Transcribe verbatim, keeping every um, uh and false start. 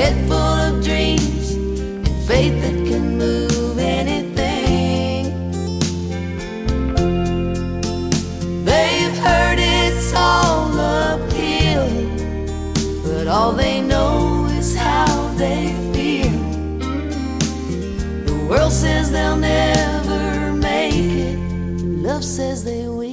head full of dreams and faith that can move anything. They've heard it's all uphill, but all they know is how they feel. The world says they'll never make it, love says they will.